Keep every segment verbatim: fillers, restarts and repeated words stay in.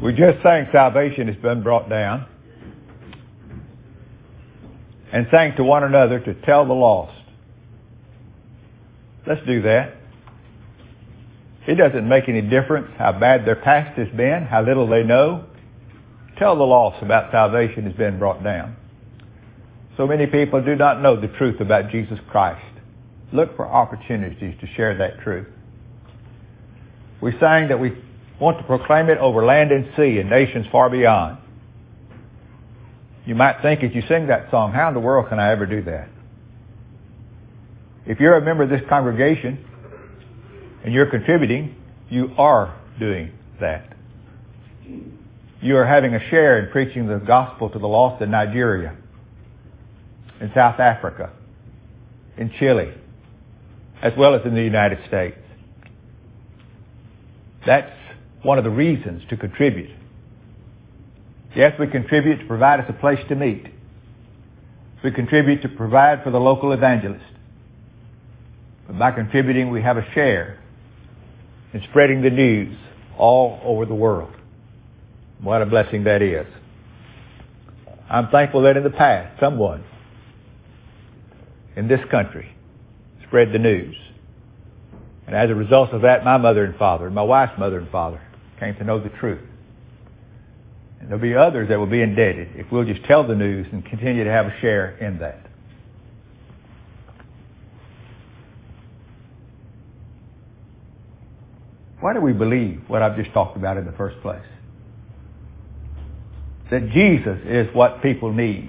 We just sang salvation has been brought down, and sang to one another to tell the lost. Let's do that. It doesn't make any difference how bad their past has been, how little they know. Tell the lost about salvation has been brought down. So many people do not know the truth about Jesus Christ. Look for opportunities to share that truth. We sang that we want to proclaim it over land and sea and nations far beyond. You might think as you sing that song, how in the world can I ever do that? If you're a member of this congregation and you're contributing, you are doing that. You are having a share in preaching the gospel to the lost in Nigeria, in South Africa, in Chile, as well as in the United States. That's one of the reasons to contribute. Yes, we contribute to provide us a place to meet. We contribute to provide for the local evangelist. But by contributing, we have a share in spreading the news all over the world. What a blessing that is. I'm thankful that in the past, someone in this country spread the news. And as a result of that, my mother and father, my wife's mother and father, came to know the truth. And there'll be others that will be indebted if we'll just tell the news and continue to have a share in that. Why do we believe what I've just talked about in the first place? That Jesus is what people need.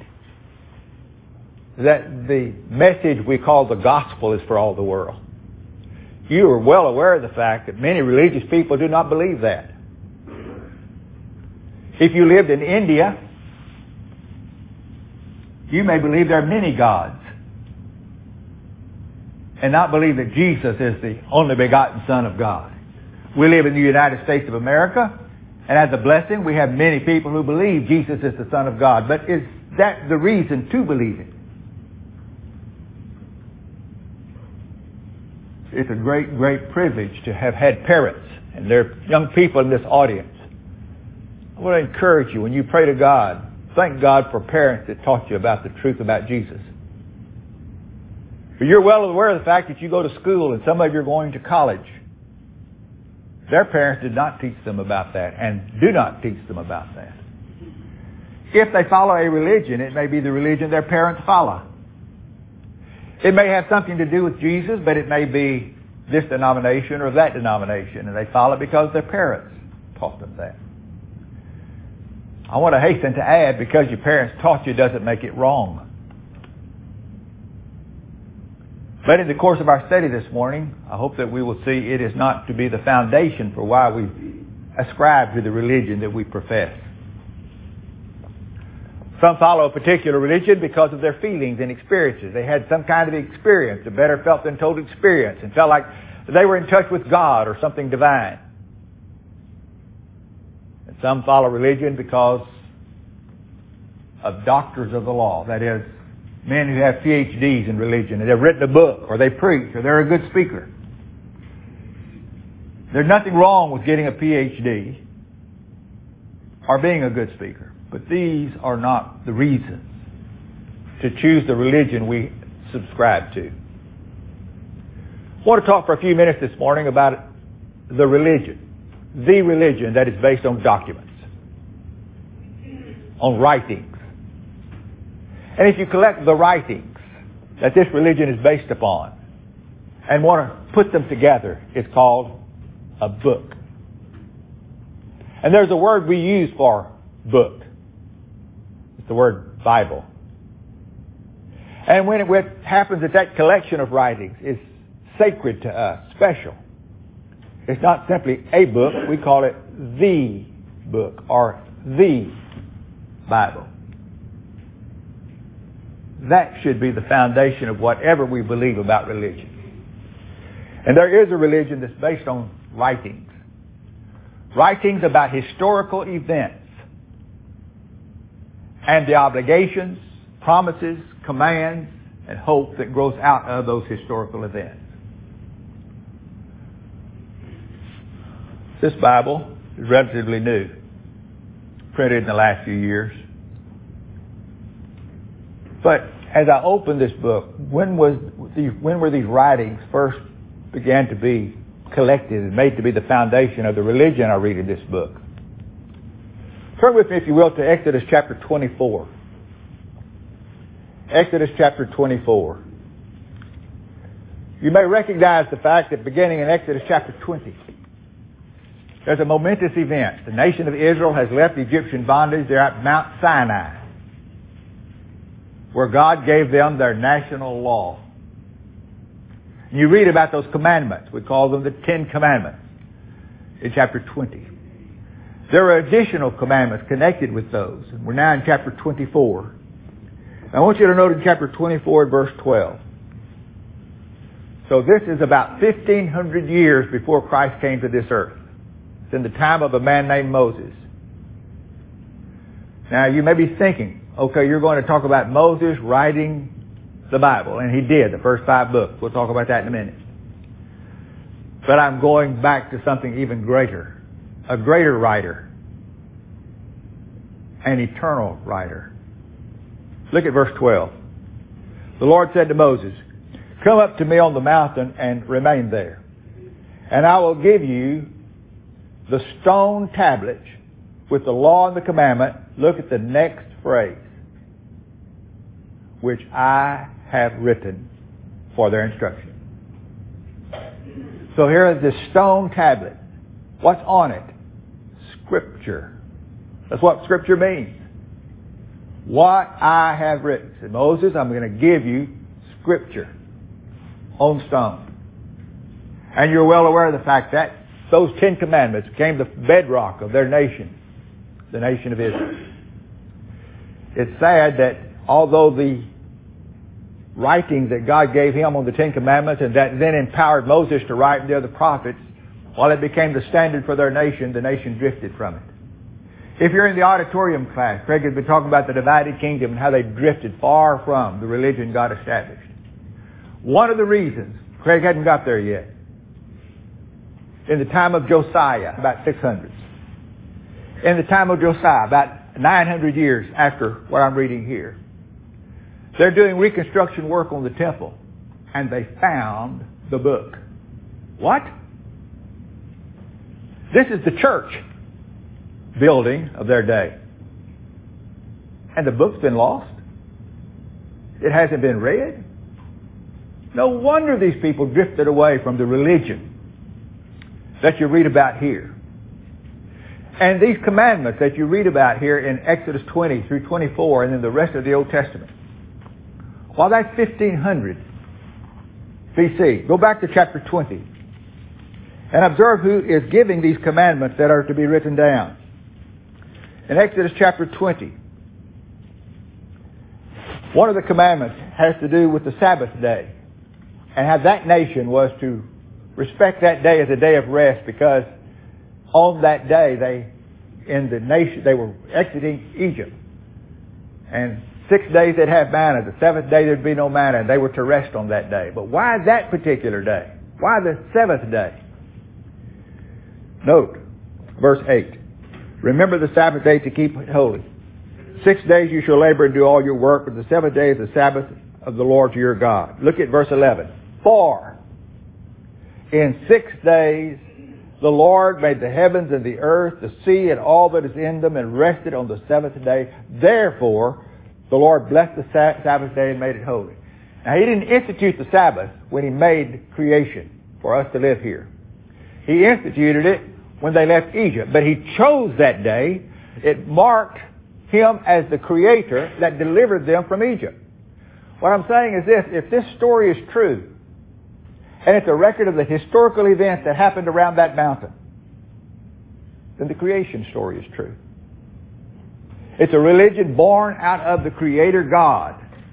That the message we call the gospel is for all the world. You are well aware of the fact that many religious people do not believe that. If you lived in India, you may believe there are many gods and not believe that Jesus is the only begotten Son of God. We live in the United States of America, and as a blessing, we have many people who believe Jesus is the Son of God. But is that the reason to believe it? It's a great, great privilege to have had parents, and there are young people in this audience. I want to encourage you, when you pray to God, thank God for parents that taught you about the truth about Jesus. But you're well aware of the fact that you go to school and some of you are going to college. Their parents did not teach them about that and do not teach them about that. If they follow a religion, it may be the religion their parents follow. It may have something to do with Jesus, but it may be this denomination or that denomination, and they follow it because their parents taught them that. I want to hasten to add, because your parents taught you doesn't make it wrong. But in the course of our study this morning, I hope that we will see it is not to be the foundation for why we ascribe to the religion that we profess. Some follow a particular religion because of their feelings and experiences. They had some kind of experience, a better felt than told experience, and felt like they were in touch with God or something divine. And some follow religion because of doctors of the law. That is, men who have P H Ds in religion, and they've written a book, or they preach, or they're a good speaker. There's nothing wrong with getting a P H D or being a good speaker. But these are not the reasons to choose the religion we subscribe to. I want to talk for a few minutes this morning about the religion. The religion that is based on documents, on writings. And if you collect the writings that this religion is based upon and want to put them together, it's called a book. And there's a word we use for book. It's the word Bible. And when it happens that that collection of writings is sacred to us, special, it's not simply a book, we call it the book or the Bible. That should be the foundation of whatever we believe about religion. And there is a religion that's based on writings. Writings about historical events and the obligations, promises, commands, and hope that grows out of those historical events. This Bible is relatively new. printed in the last few years. But as I opened this book, when was these, when were these writings first began to be collected and made to be the foundation of the religion I read in this book? Turn with me, if you will, to Exodus chapter twenty-four. Exodus chapter twenty-four. You may recognize the fact that beginning in Exodus chapter twenty, there's a momentous event. The nation of Israel has left Egyptian bondage. They're at Mount Sinai, where God gave them their national law. And you read about those commandments. We call them the Ten Commandments in chapter twenty. There are additional commandments connected with those. And we're now in chapter twenty-four. I want you to note in chapter twenty-four and verse twelve. So this is about fifteen hundred years before Christ came to this earth. It's in the time of a man named Moses. Now you may be thinking, okay, you're going to talk about Moses writing the Bible. And he did, the first five books. We'll talk about that in a minute. But I'm going back to something even greater. A greater writer. An eternal writer. Look at verse twelve. The Lord said to Moses, "Come up to me on the mountain and remain there. And I will give you the stone tablets with the law and the commandment." Look at the next phrase. "Which I have written for their instruction." So here is this stone tablet. What's on it? Scripture. That's what Scripture means. What I have written. Said Moses, I'm going to give you Scripture on stone. And you're well aware of the fact that those Ten Commandments became the bedrock of their nation, the nation of Israel. It's sad that although the writings that God gave him on the Ten Commandments and that then empowered Moses to write and the other prophets, while it became the standard for their nation, the nation drifted from it. If you're in the auditorium class, Craig has been talking about the divided kingdom and how they drifted far from the religion God established. One of the reasons, Craig hadn't got there yet, in the time of Josiah, about six hundred. In the time of Josiah, about nine hundred years after what I'm reading here, they're doing reconstruction work on the temple, and they found the book. What? This is the church building of their day. And the book's been lost. It hasn't been read. No wonder these people drifted away from the religion that you read about here. And these commandments that you read about here in Exodus twenty through twenty-four and in the rest of the Old Testament. Well, that's fifteen hundred B C. Go back to chapter twenty and observe who is giving these commandments that are to be written down. In Exodus chapter twenty, one of the commandments has to do with the Sabbath day and how that nation was to respect that day as a day of rest, because on that day they, in the nation, they were exiting Egypt. And six days they'd have manna. The seventh day there'd be no manna, and they were to rest on that day. But why that particular day? Why the seventh day? Note, verse eight. "Remember the Sabbath day to keep it holy. Six days you shall labor and do all your work, but the seventh day is the Sabbath of the Lord your God." Look at verse eleven. "For in six days the Lord made the heavens and the earth, the sea and all that is in them, and rested on the seventh day. Therefore the Lord blessed the Sabbath day and made it holy." Now He didn't institute the Sabbath when He made creation for us to live here. He instituted it when they left Egypt. But He chose that day. It marked Him as the Creator that delivered them from Egypt. What I'm saying is this: if this story is true, and it's a record of the historical events that happened around that mountain, then the creation story is true. It's a religion born out of the Creator God.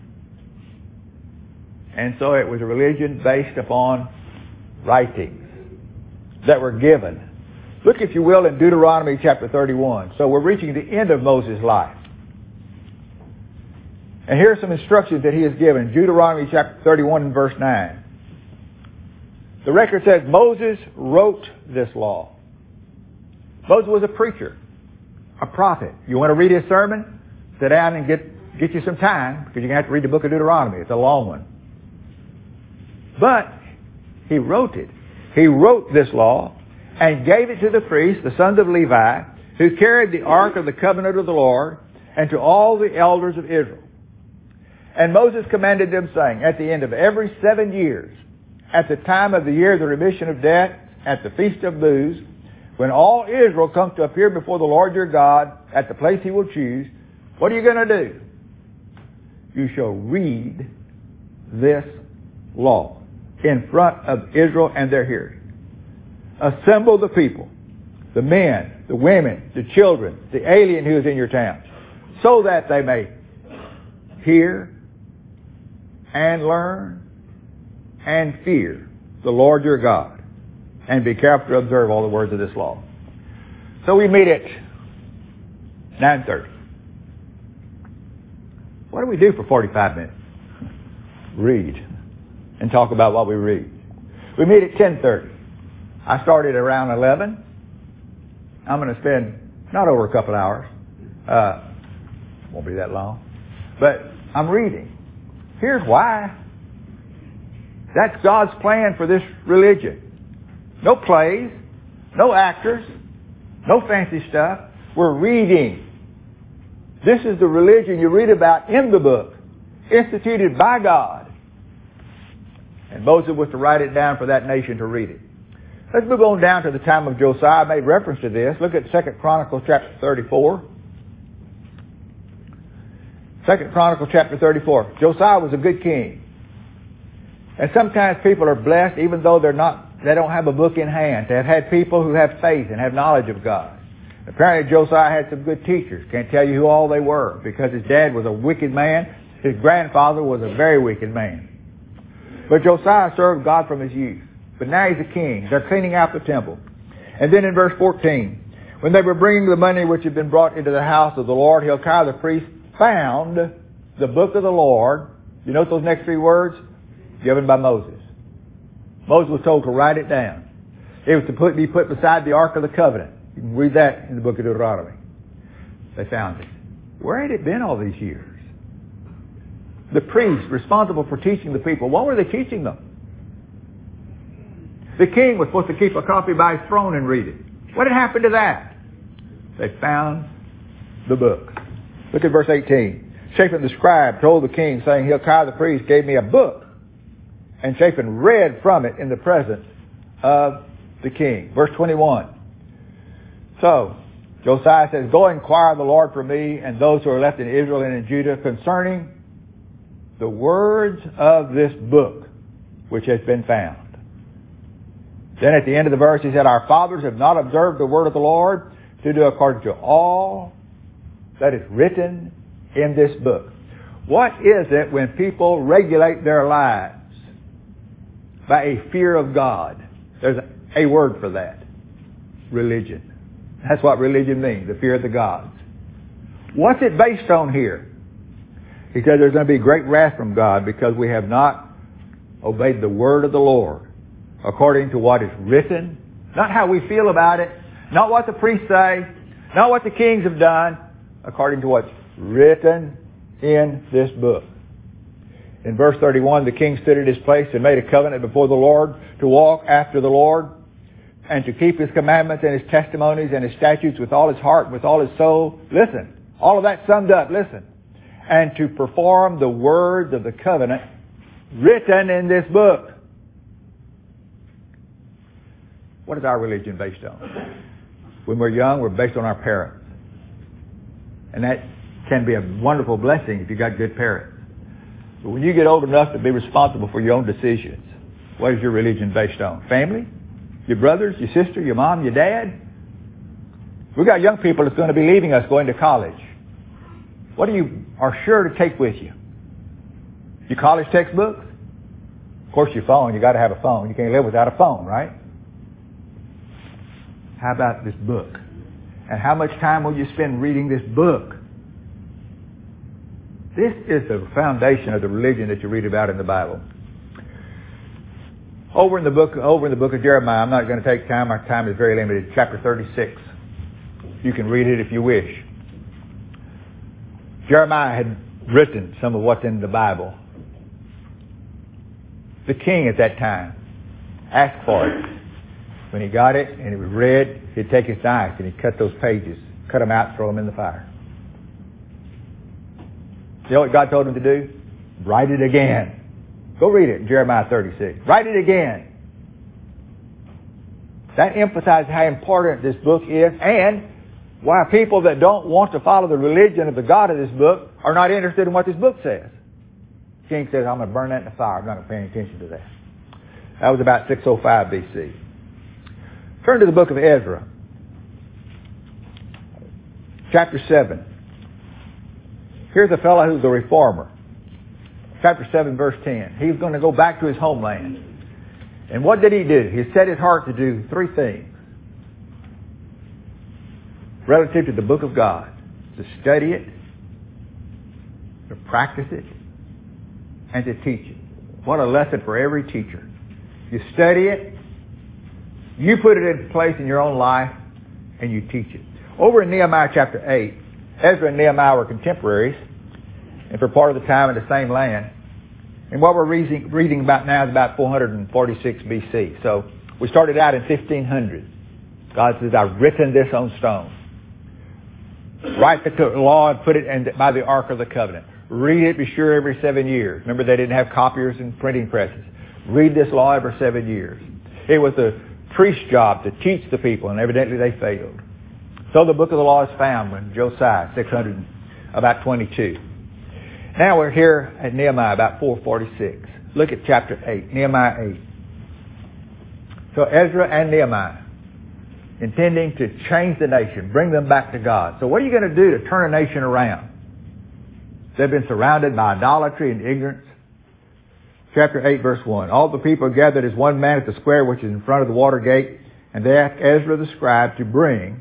And so it was a religion based upon writings that were given. Look, if you will, in Deuteronomy chapter thirty-one. So we're reaching the end of Moses' life. And here are some instructions that he has given. Deuteronomy chapter thirty-one and verse nine. The record says Moses wrote this law. Moses was a preacher. a prophet. You want to read his sermon? Sit down and get, get you some time, because you're going to have to read the book of Deuteronomy. It's a long one. But he wrote it. He wrote this law and gave it to the priests, the sons of Levi, who carried the ark of the covenant of the Lord, and to all the elders of Israel. And Moses commanded them, saying, at the end of every seven years, at the time of the year of the remission of debt, at the feast of booths, when all Israel comes to appear before the Lord your God at the place he will choose, what are you going to do? You shall read this law in front of Israel and their hearing. Assemble the people, the men, the women, the children, the alien who is in your town, so that they may hear and learn and fear the Lord your God, and be careful to observe all the words of this law. So we meet at nine thirty. What do we do for forty-five minutes? Read and talk about what we read. We meet at ten thirty. I started around eleven. I'm going to spend not over a couple hours. Uh, won't be that long. But I'm reading. Here's why. That's God's plan for this religion. No plays, no actors, no fancy stuff. We're reading. This is the religion you read about in the book, instituted by God. And Moses was to write it down for that nation to read it. Let's move on down to the time of Josiah. I made reference to this. Look at Second Chronicles chapter thirty-four. Second Chronicles chapter thirty-four. Josiah was a good king. And sometimes people are blessed even though they're not, they don't have a book in hand. They have had people who have faith and have knowledge of God. Apparently Josiah had some good teachers. Can't tell you who all they were, because his dad was a wicked man. His grandfather was a very wicked man. But Josiah served God from his youth. But now he's a king. They're cleaning out the temple. And then in verse fourteen, when they were bringing the money which had been brought into the house of the Lord, Hilkiah the priest found the book of the Lord. You note those next three words? Given by Moses. Moses was told to write it down. It was to put, be put beside the Ark of the Covenant. You can read that in the book of Deuteronomy. They found it. Where had it been all these years? The priests responsible for teaching the people, what were they teaching them? The king was supposed to keep a copy by his throne and read it. What had happened to that? They found the book. Look at verse eighteen. Shaphan the scribe told the king, saying, Hilkiah the priest gave me a book. And Shaphan read from it in the presence of the king. Verse twenty-one. So, Josiah says, go inquire of the Lord for me and those who are left in Israel and in Judah concerning the words of this book which has been found. Then at the end of the verse he said, our fathers have not observed the word of the Lord to do according to all that is written in this book. What is it when people regulate their lives by a fear of God? There's a, a word for that. Religion. That's what religion means, the fear of the gods. What's it based on here? He said there's going to be great wrath from God because we have not obeyed the word of the Lord according to what is written. Not how we feel about it. Not what the priests say. Not what the kings have done. According to what's written in this book. In verse thirty-one, the king stood at his place and made a covenant before the Lord to walk after the Lord and to keep his commandments and his testimonies and his statutes with all his heart and with all his soul. Listen, all of that summed up, listen. And to perform the words of the covenant written in this book. What is our religion based on? When we're young, we're based on our parents. And that can be a wonderful blessing if you got good parents. But when you get old enough to be responsible for your own decisions, what is your religion based on? Family? Your brothers? Your sister? Your mom? Your dad? We've got young people that's going to be leaving us going to college. What do you are sure to take with you? Your college textbooks? Of course your phone. You got to have a phone. You can't live without a phone, right? How about this book? And how much time will you spend reading this book? This is the foundation of the religion that you read about in the Bible. Over in the book, over in the book of Jeremiah, I'm not going to take time. Our time is very limited. Chapter thirty-six. You can read it if you wish. Jeremiah had written some of what's in the Bible. The king at that time asked for it. When he got it and it was read, he'd take his knife and he'd cut those pages, cut them out, throw them in the fire. You know what God told him to do? Write it again. Go read it in Jeremiah thirty-six. Write it again. That emphasizes how important this book is and why people that don't want to follow the religion of the God of this book are not interested in what this book says. The king says, I'm going to burn that in the fire. I'm not going to pay any attention to that. That was about six oh five B C. Turn to the book of Ezra. Chapter seven. Here's a fellow who's a reformer. Chapter seven, verse ten. He's going to go back to his homeland. And what did he do? He set his heart to do three things relative to the book of God. To study it, to practice it, and to teach it. What a lesson for every teacher. You study it, you put it into place in your own life, and you teach it. Over in Nehemiah chapter eight, Ezra and Nehemiah were contemporaries, and for part of the time in the same land. And what we're reading, reading about now is about four forty-six B C. So we started out in fifteen hundred. God says, I've written this on stone. Write the law and put it in by the Ark of the Covenant. Read it, be sure, every seven years. Remember, they didn't have copiers and printing presses. Read this law every seven years. It was the priest's job to teach the people, and evidently they failed. So the book of the law is found when Josiah, six hundred, about twenty-two. Now we're here at Nehemiah, about four forty-six. Look at chapter eight, Nehemiah eight. So Ezra and Nehemiah, intending to change the nation, bring them back to God. So what are you going to do to turn a nation around? They've been surrounded by idolatry and ignorance. Chapter eight, verse one. All the people gathered as one man at the square which is in front of the water gate, and they asked Ezra the scribe to bring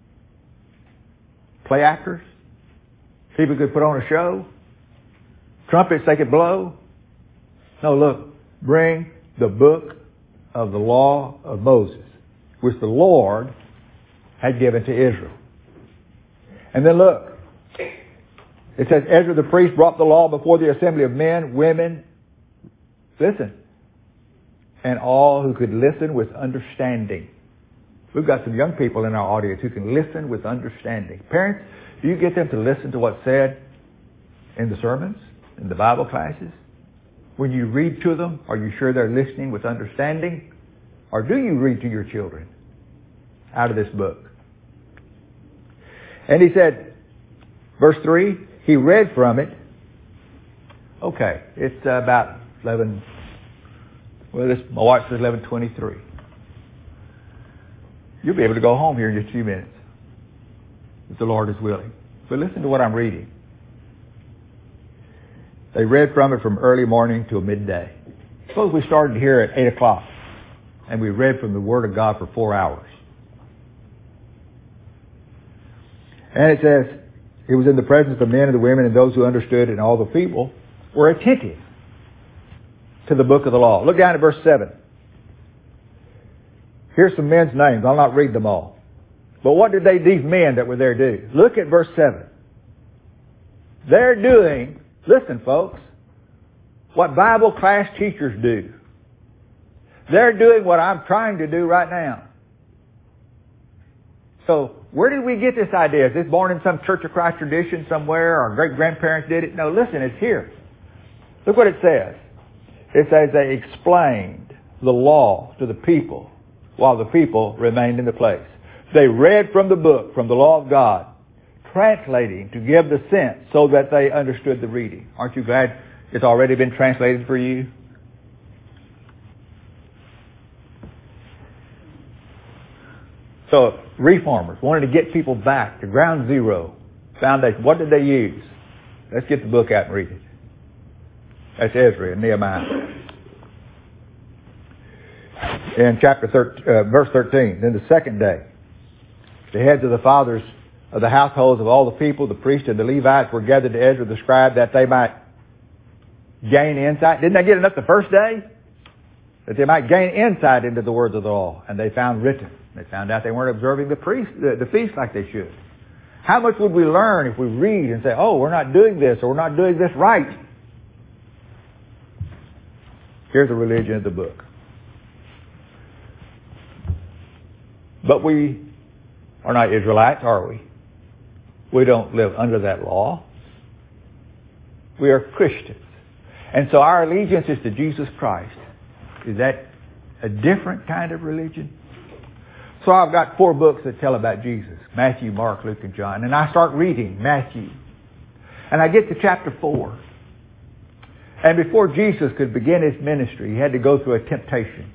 play actors, people who could put on a show, trumpets they could blow. No, look, bring the book of the law of Moses, which the Lord had given to Israel. And then look, it says, Ezra the priest brought the law before the assembly of men, women, listen, and all who could listen with understanding. We've got some young people in our audience who can listen with understanding. Parents, do you get them to listen to what's said in the sermons, in the Bible classes? When you read to them, are you sure they're listening with understanding? Or do you read to your children out of this book? And he said, verse three, he read from it. Okay, it's uh, about eleven, well, this, my wife says eleven twenty-three. You'll be able to go home here in just a few minutes, if the Lord is willing. But listen to what I'm reading. They read from it from early morning till midday. Suppose we started here at eight o'clock, and we read from the Word of God for four hours. And it says, it was in the presence of the men and the women and those who understood, and all the people were attentive to the book of the law. Look down at verse seven. Here's some men's names. I'll not read them all. But what did they, these men that were there do? Look at verse seven. They're doing, listen folks, what Bible class teachers do. They're doing what I'm trying to do right now. So, where did we get this idea? Is this born in some Church of Christ tradition somewhere? Our great-grandparents did it? No, listen, it's here. Look what it says. It says they explained the law to the people while the people remained in the place. They read from the book, from the law of God, translating to give the sense so that they understood the reading. Aren't you glad it's already been translated for you? So, reformers wanted to get people back to ground zero, foundation. What did they use? Let's get the book out and read it. That's Ezra and Nehemiah. In chapter thirteen, uh, verse thirteen, then the second day, the heads of the fathers of the households of all the people, the priests and the Levites, were gathered to Ezra the scribe that they might gain insight. Didn't they get enough the first day? that they might gain insight into the words of the law. And they found written. They found out they weren't observing the, priest, the, the feast like they should. How much would we learn if we read and say, oh, we're not doing this or we're not doing this right? Here's the religion of the book. But we are not Israelites, are we? We don't live under that law. We are Christians. And so our allegiance is to Jesus Christ. Is that a different kind of religion? So I've got four books that tell about Jesus. Matthew, Mark, Luke, and John. And I start reading Matthew. And I get to chapter four. And before Jesus could begin his ministry, he had to go through a temptation.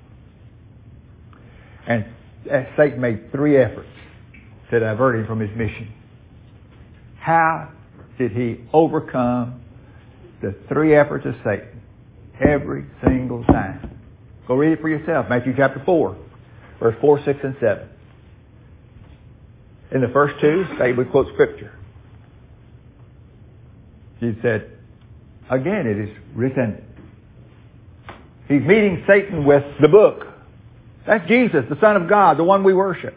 And Satan made three efforts to divert him from his mission. How did he overcome the three efforts of Satan? Every single time. Go read it for yourself. Matthew chapter four, verse four, six, and seven. In the first two, Satan would quote Scripture. He said, again, it is written. He's meeting Satan with the book. That's Jesus, the Son of God, the one we worship.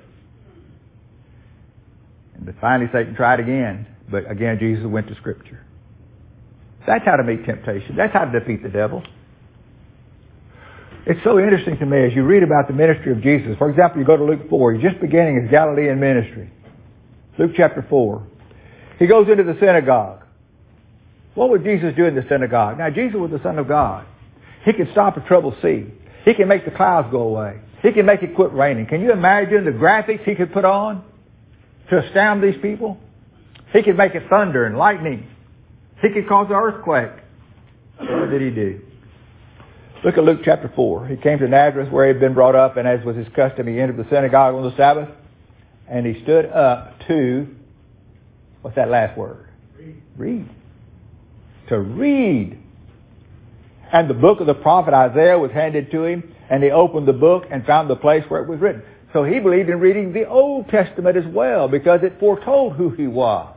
And finally Satan tried again. But again, Jesus went to Scripture. That's how to meet temptation. That's how to defeat the devil. It's so interesting to me as you read about the ministry of Jesus. For example, you go to Luke four. He's just beginning his Galilean ministry. Luke chapter four. He goes into the synagogue. What would Jesus do in the synagogue? Now, Jesus was the Son of God. He can stop a troubled sea. He can make the clouds go away. He can make it quit raining. Can you imagine the graphics he could put on to astound these people? He could make it thunder and lightning. He could cause an earthquake. What did he do? Look at Luke chapter four. He came to Nazareth where he had been brought up, and as was his custom, he entered the synagogue on the Sabbath, and he stood up to, what's that last word? Read. Read. To read. And the book of the prophet Isaiah was handed to him, and he opened the book and found the place where it was written. So he believed in reading the Old Testament as well, because it foretold who he was.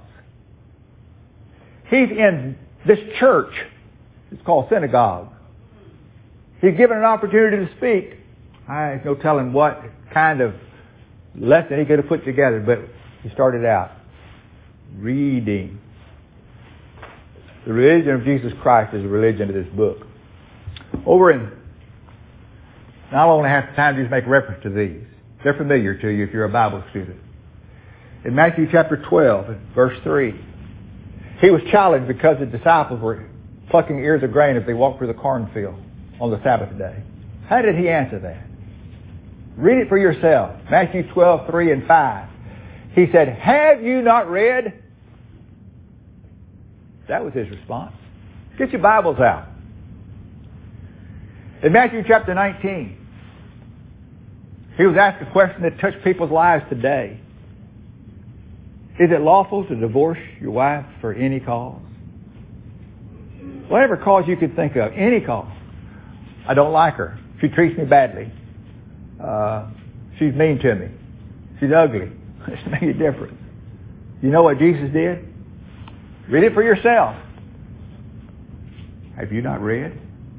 He's in this church. It's called synagogue. He's given an opportunity to speak. I have no telling what kind of lesson he could have put together, but he started out reading. The religion of Jesus Christ is the religion of this book. Over in, now I only have time to just make reference to these. They're familiar to you if you're a Bible student. In Matthew chapter twelve, verse three, he was challenged because the disciples were plucking ears of grain as they walked through the cornfield on the Sabbath day. How did he answer that? Read it for yourself. Matthew twelve, three and five. He said, have you not read? That was his response. Get your Bibles out. In Matthew chapter nineteen, he was asked a question that touched people's lives today. Is it lawful to divorce your wife for any cause? Whatever cause you could think of, any cause. I don't like her. She treats me badly. Uh, she's mean to me. She's ugly. It's made a difference. You know what Jesus did? Read it for yourself. Have you not read?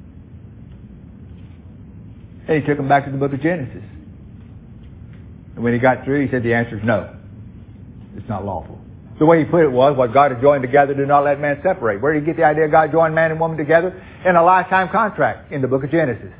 And he took them back to the book of Genesis. And when he got through, he said the answer is no. It's not lawful. The way he put it was, what God has joined together, do not let man separate. Where did he get the idea God joined man and woman together? In a lifetime contract in the book of Genesis.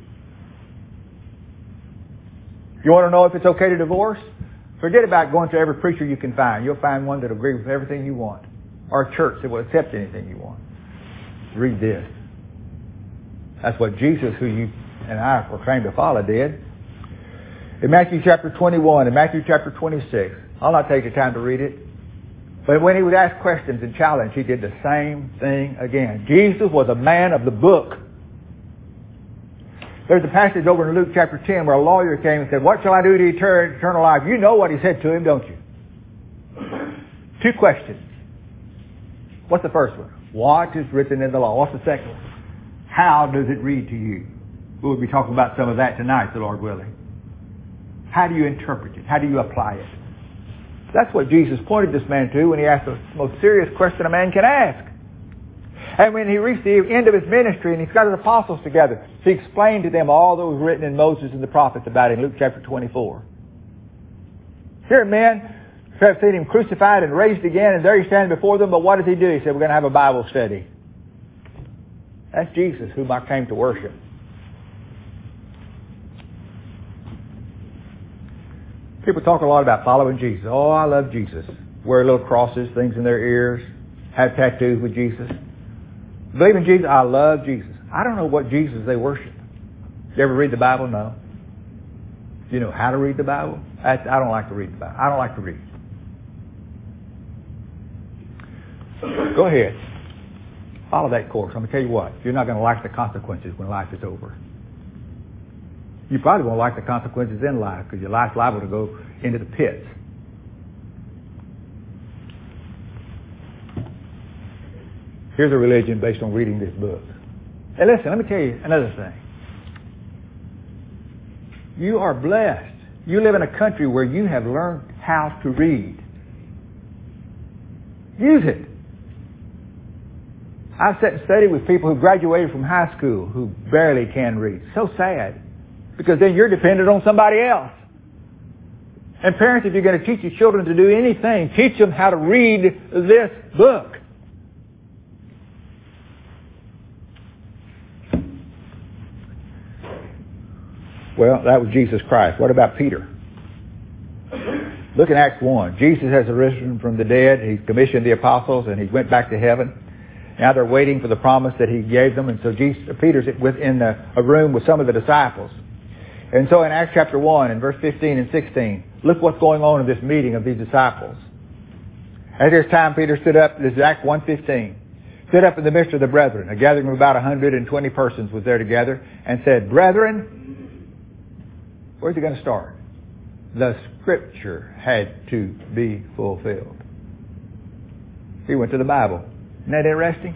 You want to know if it's okay to divorce? Forget about going to every preacher you can find. You'll find one that will agree with everything you want. Or a church that will accept anything you want. Read this. That's what Jesus, who you and I proclaim to follow, did. In Matthew chapter twenty-one and Matthew chapter twenty-six, I'll not take the time to read it. But when he would ask questions and challenge, he did the same thing again. Jesus was a man of the book. There's a passage over in Luke chapter ten where a lawyer came and said, what shall I do to etern- eternal life? You know what he said to him, don't you? Two questions. What's the first one? What is written in the law? What's the second one? How does it read to you? We'll be talking about some of that tonight, the Lord willing. How do you interpret it? How do you apply it? That's what Jesus pointed this man to when he asked the most serious question a man can ask. And when he reached the end of his ministry and he's got his apostles together, he explained to them all that was written in Moses and the prophets about him, Luke chapter twenty-four. Here men who have seen him crucified and raised again, and there he stands before them, but what does he do? He said, we're going to have a Bible study. That's Jesus, whom I came to worship. People talk a lot about following Jesus. Oh, I love Jesus. Wear little crosses, things in their ears, have tattoos with Jesus. Believe in Jesus. I love Jesus. I don't know what Jesus they worship. You ever read the Bible? No. Do you know how to read the Bible? I, I don't like to read the Bible. I don't like to read. Go ahead. Follow that course. I'm going to tell you what. You're not going to like the consequences when life is over. You probably won't like the consequences in life because your life's liable to go into the pits. Here's a religion based on reading this book. And listen, let me tell you another thing. You are blessed. You live in a country where you have learned how to read. Use it. I've sat and studied with people who graduated from high school who barely can read. So sad. Because then you're dependent on somebody else. And parents, if you're going to teach your children to do anything, teach them how to read this book. Well, that was Jesus Christ. What about Peter? Look at Acts one. Jesus has arisen from the dead. He's commissioned the apostles and he went back to heaven. Now they're waiting for the promise that he gave them. And so Jesus, Peter's within a room with some of the disciples. And so in Acts chapter one, in verse fifteen and sixteen, look what's going on in this meeting of these disciples. At this time, Peter stood up, this is Acts one fifteen, stood up in the midst of the brethren. A gathering of about one hundred twenty persons was there together, and said, Brethren, where's he going to start? The Scripture had to be fulfilled. He went to the Bible. Isn't that interesting?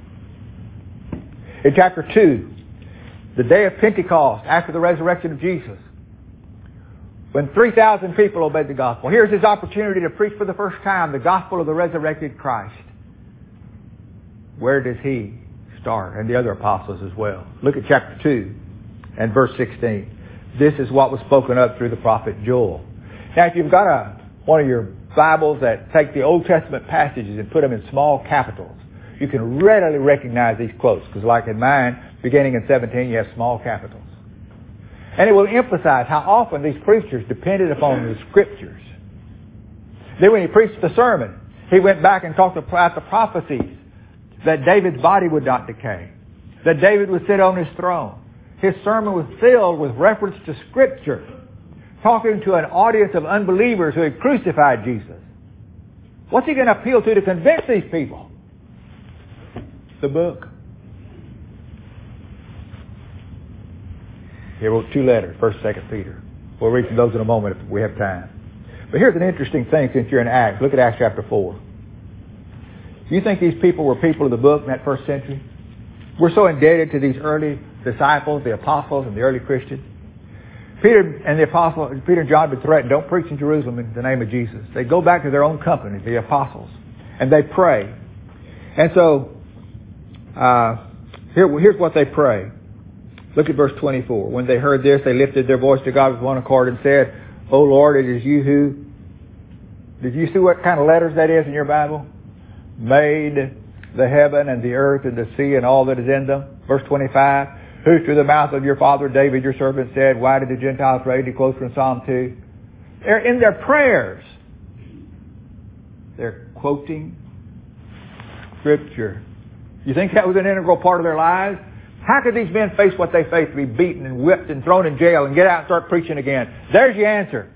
In chapter two, the day of Pentecost, after the resurrection of Jesus, when three thousand people obeyed the gospel. Here's his opportunity to preach for the first time the gospel of the resurrected Christ. Where does he start? And the other apostles as well. Look at chapter two and verse sixteen. This is what was spoken up through the prophet Joel. Now, if you've got a one of your Bibles that take the Old Testament passages and put them in small capitals, you can readily recognize these quotes. Because like in mine, beginning in seventeen, you have small capitals. And it will emphasize how often these preachers depended upon the Scriptures. Then when he preached the sermon, he went back and talked about the prophecies that David's body would not decay, that David would sit on his throne. His sermon was filled with reference to Scripture, talking to an audience of unbelievers who had crucified Jesus. What's he going to appeal to to convince these people? The book. He wrote two letters, First and Second Peter. We'll read those in a moment if we have time. But here's an interesting thing since you're in Acts. Look at Acts chapter four. You think these people were people of the book in that first century? We're so indebted to these early disciples, the apostles, and the early Christians. Peter and the apostles, Peter and John had been threatened, don't preach in Jerusalem in the name of Jesus. They go back to their own company, the apostles, and they pray. And so, uh, here, here's what they pray. Look at verse twenty-four. When they heard this, they lifted their voice to God with one accord and said, O Lord, it is you who... Did you see what kind of letters that is in your Bible? Made the heaven and the earth and the sea and all that is in them. Verse twenty-five. Who through the mouth of your father David, your servant, said, why did the Gentiles rage? He quotes from Psalm two. They're in their prayers. They're quoting Scripture. You think that was an integral part of their lives? How could these men face what they faced, to be beaten and whipped and thrown in jail and get out and start preaching again? There's your answer.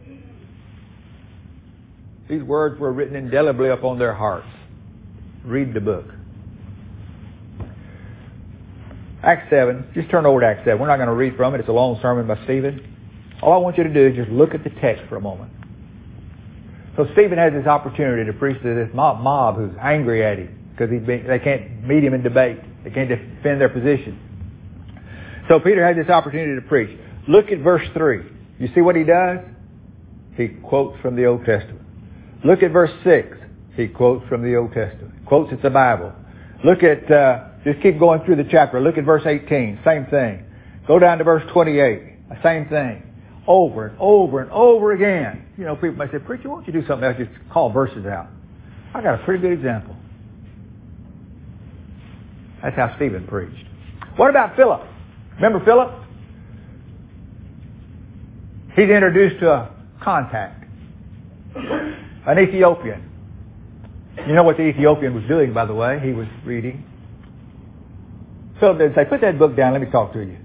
These words were written indelibly upon their hearts. Read the book. Acts seven. Just turn over to Acts seven. We're not going to read from it. It's a long sermon by Stephen. All I want you to do is just look at the text for a moment. So Stephen has this opportunity to preach to this mob, mob who's angry at him because they can't meet him in debate. They can't defend their position. So Peter has this opportunity to preach. Look at verse three. You see what he does? He quotes from the Old Testament. Look at verse six. He quotes from the Old Testament. Quotes it's the Bible. Look at, uh, just keep going through the chapter. Look at verse eighteen. Same thing. Go down to verse twenty-eight. Same thing. Over and over and over again. You know, people may say, preacher, why don't you do something else? Just call verses out. I got a pretty good example. That's how Stephen preached. What about Philip? Remember Philip? He's introduced to a contact. An Ethiopian. You know what the Ethiopian was doing, by the way? He was reading. Philip didn't say, put that book down, let me talk to you.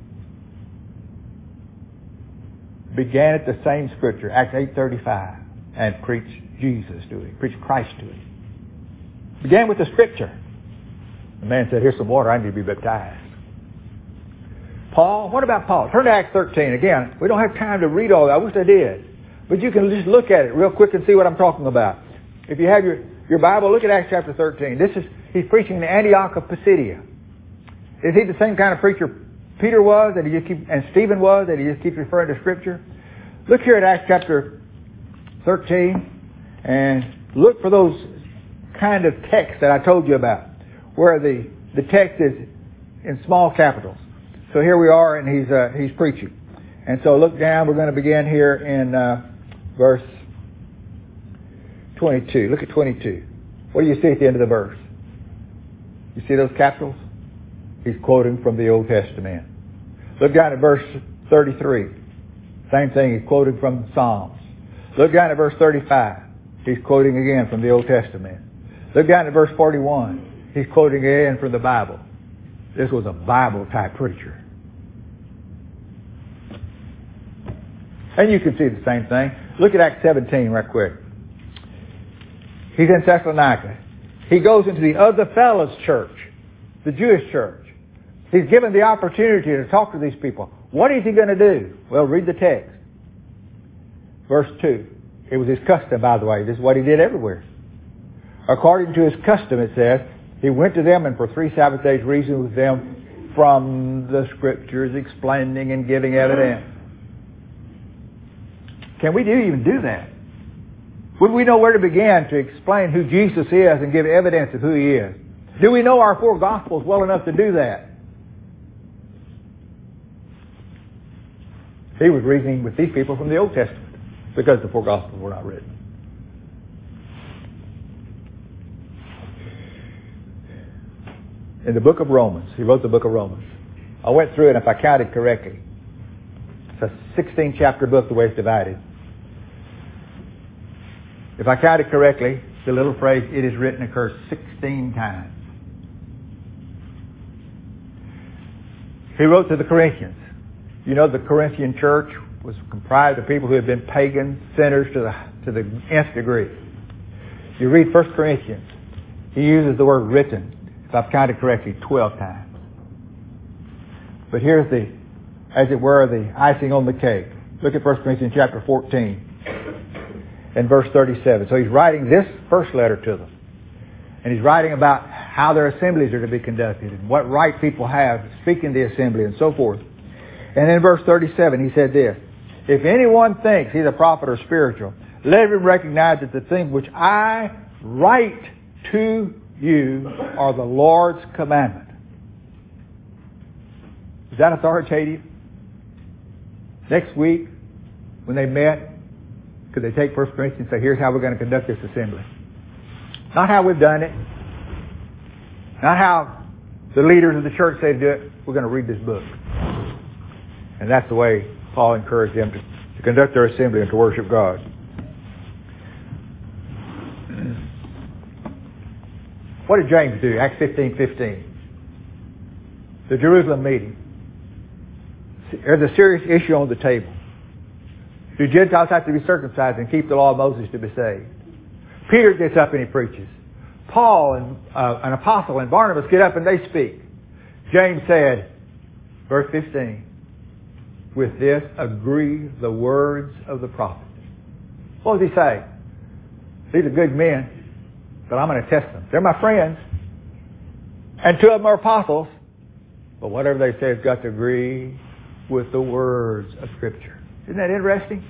Began at the same scripture, Acts eight thirty-five, and preached Jesus to him, preached Christ to him. Began with the scripture. The man said, here's some water, I need to be baptized. Paul, what about Paul? Turn to Acts thirteen. Again, we don't have time to read all that. I wish I did. But you can just look at it real quick and see what I'm talking about. If you have your, your Bible, look at Acts chapter thirteen. This is, he's preaching in Antioch of Pisidia. Is he the same kind of preacher Peter was, that he just keep, and Stephen was, that he just keeps referring to Scripture? Look here at Acts chapter thirteen, and look for those kind of texts that I told you about, where the, the text is in small capitals. So here we are, and he's uh, he's preaching. And so look down. We're going to begin here in uh, verse twenty-two. Look at twenty-two. What do you see at the end of the verse? You see those capitals? He's quoting from the Old Testament. Look down at verse thirty-three. Same thing. He's quoting from Psalms. Look down at verse thirty-five. He's quoting again from the Old Testament. Look down at verse forty-one. He's quoting again from the Bible. This was a Bible-type preacher. And you can see the same thing. Look at Acts seventeen right quick. He's in Thessalonica. He goes into the Other Fellows church, the Jewish church. He's given the opportunity to talk to these people. What is he going to do? Well, read the text. Verse two. It was his custom, by the way. This is what he did everywhere. According to his custom, it says, he went to them and for three Sabbath days reasoned with them from the Scriptures, explaining and giving evidence. Can we do even do that? Would we know where to begin to explain who Jesus is and give evidence of who He is? Do we know our four Gospels well enough to do that? He was reasoning with these people from the Old Testament because the four Gospels were not written. In the book of Romans, he wrote the book of Romans. I went through it, and if I counted correctly, it's a sixteen chapter book the way it's divided. If I counted correctly, the little phrase, it is written, occurs sixteen times. He wrote to the Corinthians. You know, the Corinthian church was comprised of people who had been pagan sinners to the, to the nth degree. You read First Corinthians, he uses the word written, if I've counted correctly, twelve times. But here's the, as it were, the icing on the cake. Look at First Corinthians chapter fourteen and verse thirty-seven. So he's writing this first letter to them. And he's writing about how their assemblies are to be conducted and what right people have to speak in the assembly and so forth. And in verse thirty-seven he said this, if anyone thinks he's a prophet or spiritual, let him recognize that the things which I write to you are the Lord's commandment. Is that authoritative? Next week, when they met, could they take First Corinthians and say, here's how we're going to conduct this assembly? Not how we've done it. Not how the leaders of the church say to do it. We're going to read this book. And that's the way Paul encouraged them to, to conduct their assembly and to worship God. What did James do? Acts fifteen fifteen. The Jerusalem meeting. There's a serious issue on the table. Do Gentiles have to be circumcised and keep the law of Moses to be saved? Peter gets up and he preaches. Paul, and uh, an apostle, and Barnabas get up and they speak. James said, verse fifteen, with this agree the words of the prophets. What does he say? These are good men, but I'm going to test them. They're my friends. And two of them are apostles. But whatever they say has got to agree with the words of Scripture. Isn't that interesting?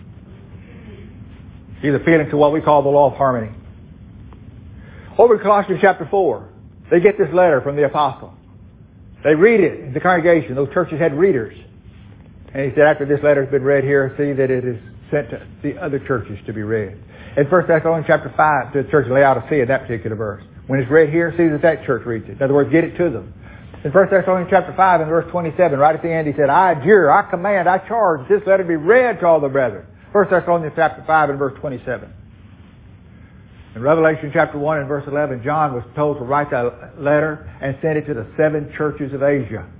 He's appealing to what we call the law of harmony. Over to Colossians chapter four. They get this letter from the apostle. They read it in the congregation. Those churches had readers. And he said, after this letter has been read here, see that it is sent to the other churches to be read. In First Thessalonians chapter five, to the church of Laodicea, that particular verse. When it's read here, see that that church reads it. In other words, get it to them. In First Thessalonians chapter five, in verse twenty-seven, right at the end, he said, I adjure, I command, I charge this letter to be read to all the brethren. First Thessalonians chapter five and verse twenty-seven. In Revelation chapter one and verse eleven, John was told to write that letter and send it to the seven churches of Asia.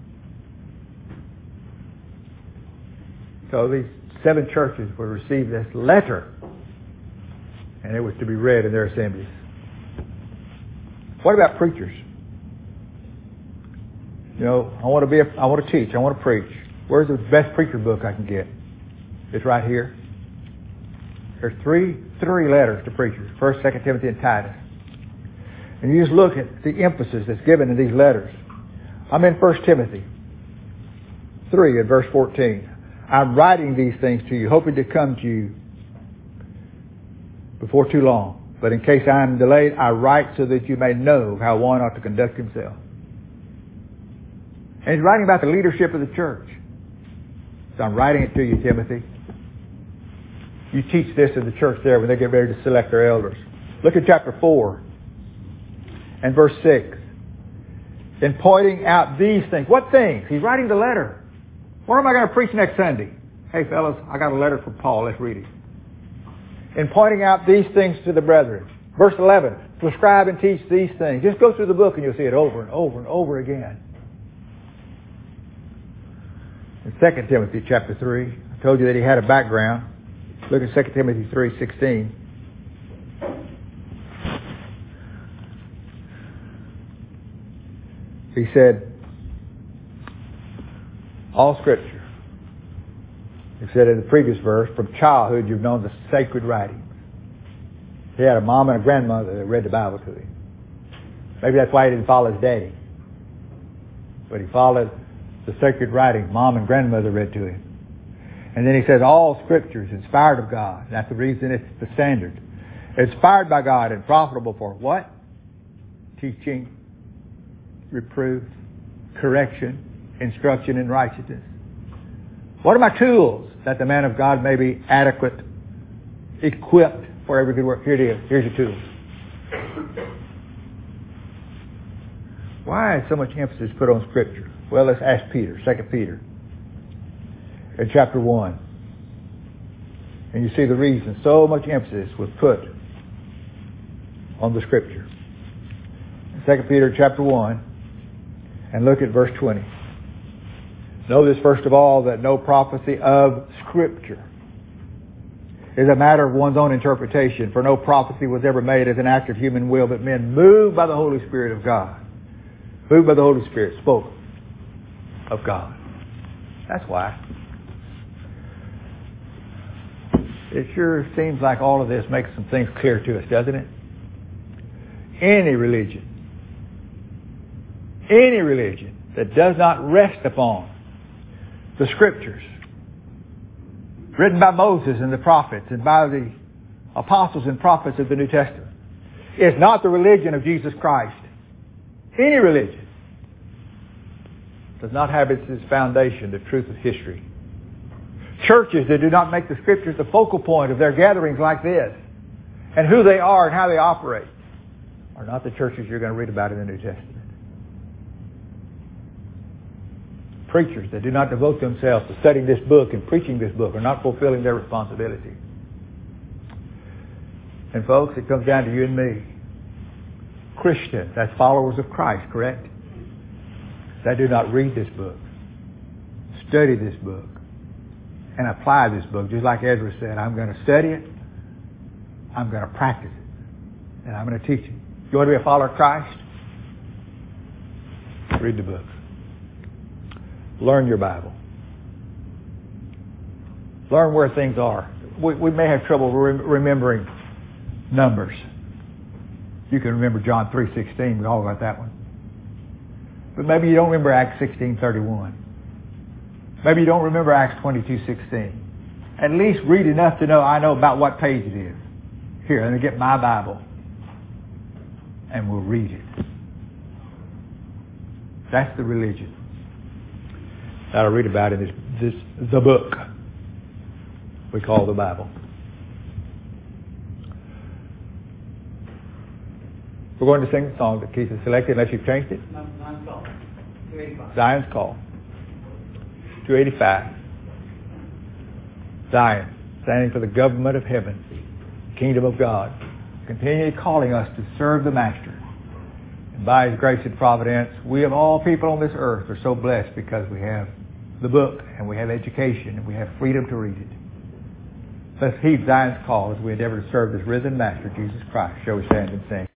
So these seven churches would receive this letter, and it was to be read in their assemblies. What about preachers? You know, I want to be, a, I want to teach, I want to preach. Where's the best preacher book I can get? It's right here. There's three, three letters to preachers. First, Second Timothy, and Titus. And you just look at the emphasis that's given in these letters. I'm in First Timothy three at verse fourteen. I'm writing these things to you, hoping to come to you before too long. But in case I am delayed, I write so that you may know how one ought to conduct himself. And he's writing about the leadership of the church. So I'm writing it to you, Timothy. You teach this in the church there when they get ready to select their elders. Look at chapter four and verse six. In pointing out these things. What things? He's writing the letter. What am I going to preach next Sunday? Hey, fellas, I got a letter from Paul. Let's read it. In pointing out these things to the brethren. Verse eleven. Prescribe and teach these things. Just go through the book and you'll see it over and over and over again. In Second Timothy chapter three, I told you that he had a background. Look at Second Timothy three sixteen. He said, all Scripture. He said in the previous verse, from childhood you've known the sacred writings. He had a mom and a grandmother that read the Bible to him. Maybe that's why he didn't follow his daddy. But he followed the sacred writings mom and grandmother read to him. And then he says, all Scripture is inspired of God. That's the reason it's the standard. Inspired by God and profitable for what? Teaching, reproof, correction, instruction in righteousness. What are my tools that the man of God may be adequate, equipped for every good work? Here it is. Here's your tools. Why is so much emphasis put on Scripture? Well, let's ask Peter, Second Peter, in chapter one. And you see the reason so much emphasis was put on the Scripture. Second Peter chapter one, and look at verse twenty. Notice first of all that no prophecy of Scripture is a matter of one's own interpretation, for no prophecy was ever made as an act of human will, but men moved by the Holy Spirit of God. Moved by the Holy Spirit spoke of God. That's why. It sure seems like all of this makes some things clear to us, doesn't it? Any religion, any religion that does not rest upon the Scriptures, written by Moses and the prophets and by the apostles and prophets of the New Testament, is not the religion of Jesus Christ. Any religion does not have as its foundation the truth of history. Churches that do not make the Scriptures the focal point of their gatherings like this, and who they are and how they operate, are not the churches you're going to read about in the New Testament. Preachers that do not devote themselves to studying this book and preaching this book are not fulfilling their responsibility. And folks, it comes down to you and me. Christians, that's followers of Christ, correct? That do not read this book, study this book, and apply this book. Just like Ezra said, I'm going to study it, I'm going to practice it, and I'm going to teach it. You want to be a follower of Christ? Read the book. Learn your Bible. Learn where things are. We, we may have trouble re- remembering numbers. You can remember John three sixteen. We all got that one. But maybe you don't remember Acts sixteen thirty-one. Maybe you don't remember Acts twenty-two sixteen. At least read enough to know I know about what page it is. Here, let me get my Bible, and we'll read it. That's the religion that I read about in this, this the book we call the Bible. We're going to sing the song that Keith has selected, unless you've changed it. Zion's Call. two eighty-five. Zion's Call. two eighty-five. Zion, standing for the government of heaven, the kingdom of God, continually calling us to serve the Master. And by His grace and providence, we of all people on this earth are so blessed because we have the book and we have education and we have freedom to read it. Let's heed Zion's call as we endeavor to serve this risen Master, Jesus Christ. Shall we stand and sing?